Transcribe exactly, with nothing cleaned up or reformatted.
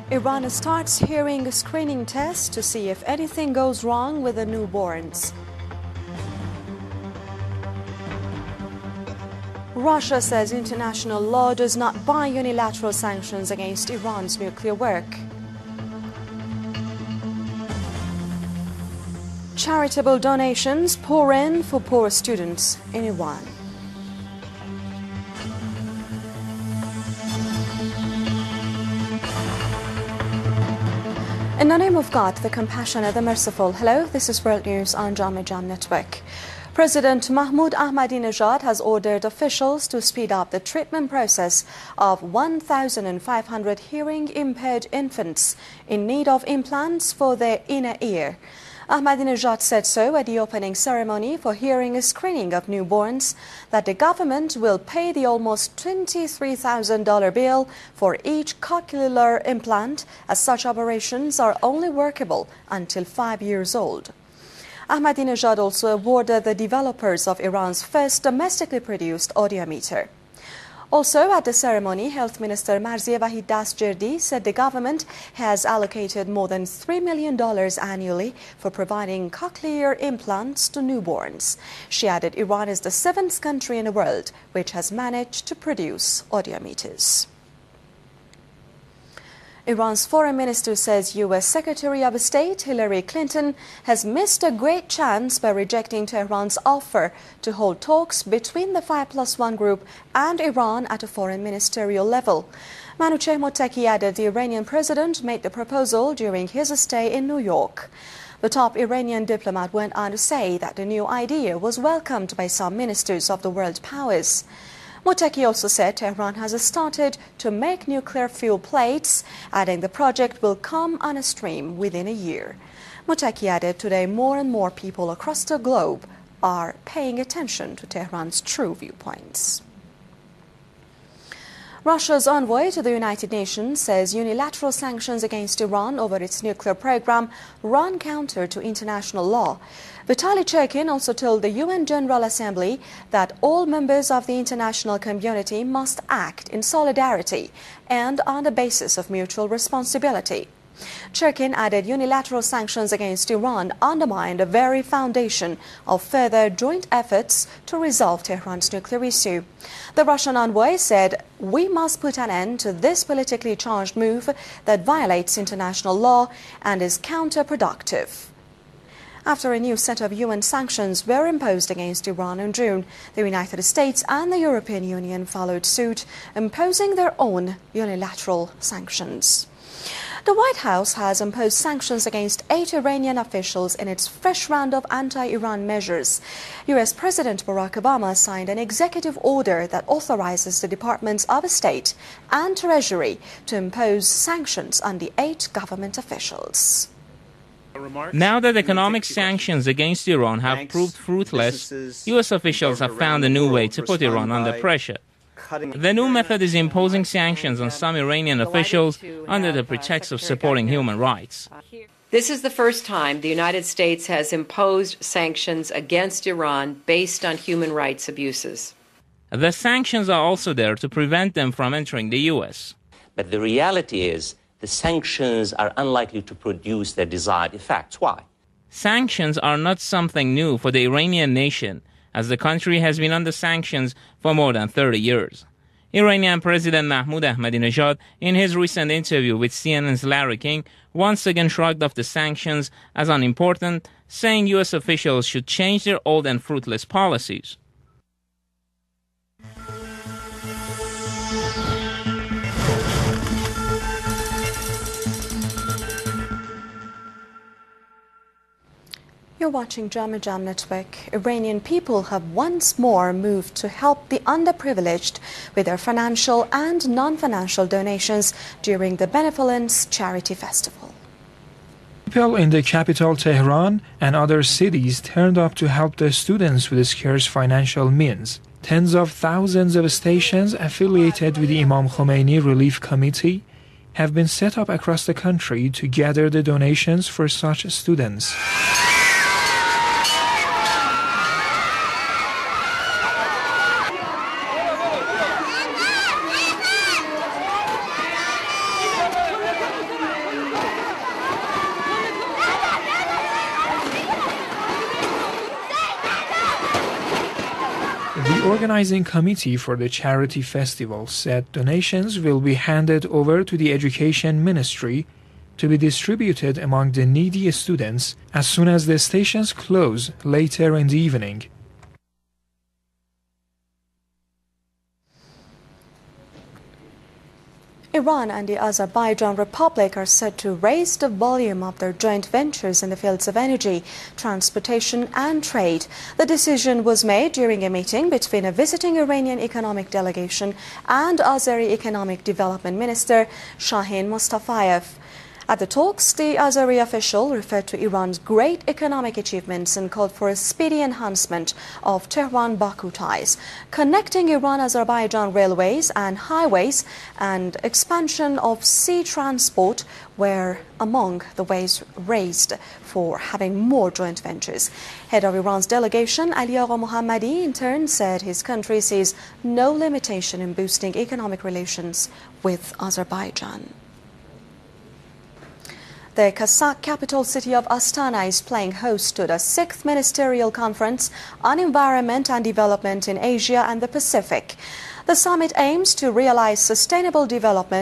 Iran starts hearing a screening test to see if anything goes wrong with the newborns. Russia says international law does not buy unilateral sanctions against Iran's nuclear work. Charitable donations pour in for poor students in Iran. In the name of God, the compassionate, the merciful. Hello, this is World News on Jam Jam Network. President Mahmoud Ahmadinejad has ordered officials to speed up the treatment process of one thousand five hundred hearing-impaired infants in need of implants for their inner ear. Ahmadinejad said so at the opening ceremony for hearing a screening of newborns, that the government will pay the almost twenty-three thousand dollar bill for each cochlear implant, as such operations are only workable until five years old. Ahmadinejad also awarded the developers of Iran's first domestically produced audiometer. Also at the ceremony, Health Minister Marzieh Wahid Dastjerdi said the government has allocated more than three million dollars annually for providing cochlear implants to newborns. She added Iran is the seventh country in the world which has managed to produce audiometers. Iran's foreign minister says U S Secretary of State Hillary Clinton has missed a great chance by rejecting Tehran's offer to hold talks between the five plus one group and Iran at a foreign ministerial level. Manucheh Mottaki added the Iranian president made the proposal during his stay in New York. The top Iranian diplomat went on to say that the new idea was welcomed by some ministers of the world powers. Mottaki also said Tehran has started to make nuclear fuel plates, adding the project will come on a stream within a year. Mottaki added today more and more people across the globe are paying attention to Tehran's true viewpoints. Russia's envoy to the United Nations says unilateral sanctions against Iran over its nuclear program run counter to international law. Vitaly Churkin also told the U N General Assembly that all members of the international community must act in solidarity and on the basis of mutual responsibility. Churkin added unilateral sanctions against Iran undermine the very foundation of further joint efforts to resolve Tehran's nuclear issue. The Russian envoy said, "We must put an end to this politically charged move that violates international law and is counterproductive." After a new set of U N sanctions were imposed against Iran in June, the United States and the European Union followed suit, imposing their own unilateral sanctions. The White House has imposed sanctions against eight Iranian officials in its fresh round of anti-Iran measures. U S President Barack Obama signed an executive order that authorizes the Departments of State and Treasury to impose sanctions on the eight government officials. Now that economic sanctions against Iran have proved fruitless, U S officials have found a new way to put Iran under pressure. The new method is imposing sanctions on some Iranian officials under the pretext of supporting human rights. This is the first time the United States has imposed sanctions against Iran based on human rights abuses. The sanctions are also there to prevent them from entering the U S. But the reality is the sanctions are unlikely to produce their desired effects. Why? Sanctions are not something new for the Iranian nation, as the country has been under sanctions for more than thirty years. Iranian President Mahmoud Ahmadinejad, in his recent interview with C N N's Larry King, once again shrugged off the sanctions as unimportant, saying U S officials should change their old and fruitless policies. You're watching Jam Jam Network. Iranian people have once more moved to help the underprivileged with their financial and non-financial donations during the Benevolence Charity Festival. People in the capital Tehran and other cities turned up to help the students with scarce financial means. Tens of thousands of stations affiliated with the Imam Khomeini Relief Committee have been set up across the country to gather the donations for such students. The organizing committee for the charity festival said donations will be handed over to the Education Ministry to be distributed among the needy students as soon as the stations close later in the evening. Iran and the Azerbaijan Republic are set to raise the volume of their joint ventures in the fields of energy, transportation and trade. The decision was made during a meeting between a visiting Iranian economic delegation and Azeri Economic Development Minister Shahin Mustafayev. At the talks, the Azeri official referred to Iran's great economic achievements and called for a speedy enhancement of Tehran-Baku ties, connecting Iran-Azerbaijan railways and highways, and expansion of sea transport were among the ways raised for having more joint ventures. Head of Iran's delegation, Ali Agha Mohammadi, in turn said his country sees no limitation in boosting economic relations with Azerbaijan. The Kazakh capital city of Astana is playing host to the sixth Ministerial Conference on Environment and Development in Asia and the Pacific. The summit aims to realize sustainable development